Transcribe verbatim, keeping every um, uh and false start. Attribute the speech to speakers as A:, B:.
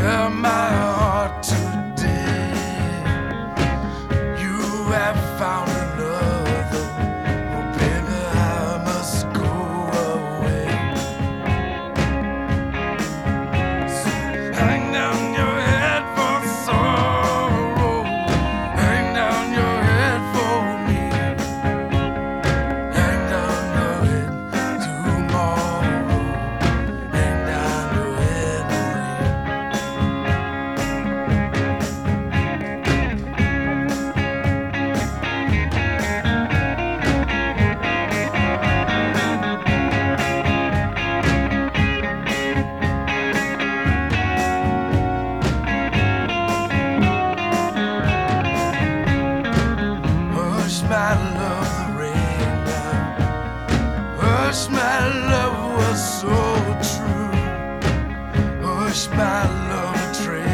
A: tear my heart today. You have found another. Oh, baby, I must go away. So hang down your head for sorrow. Hang down your head for me. Hang down your head tomorrow. Hang down your head for me. Hush, my love, the rain now. Hush, my love was so true. Hush, my love, the train.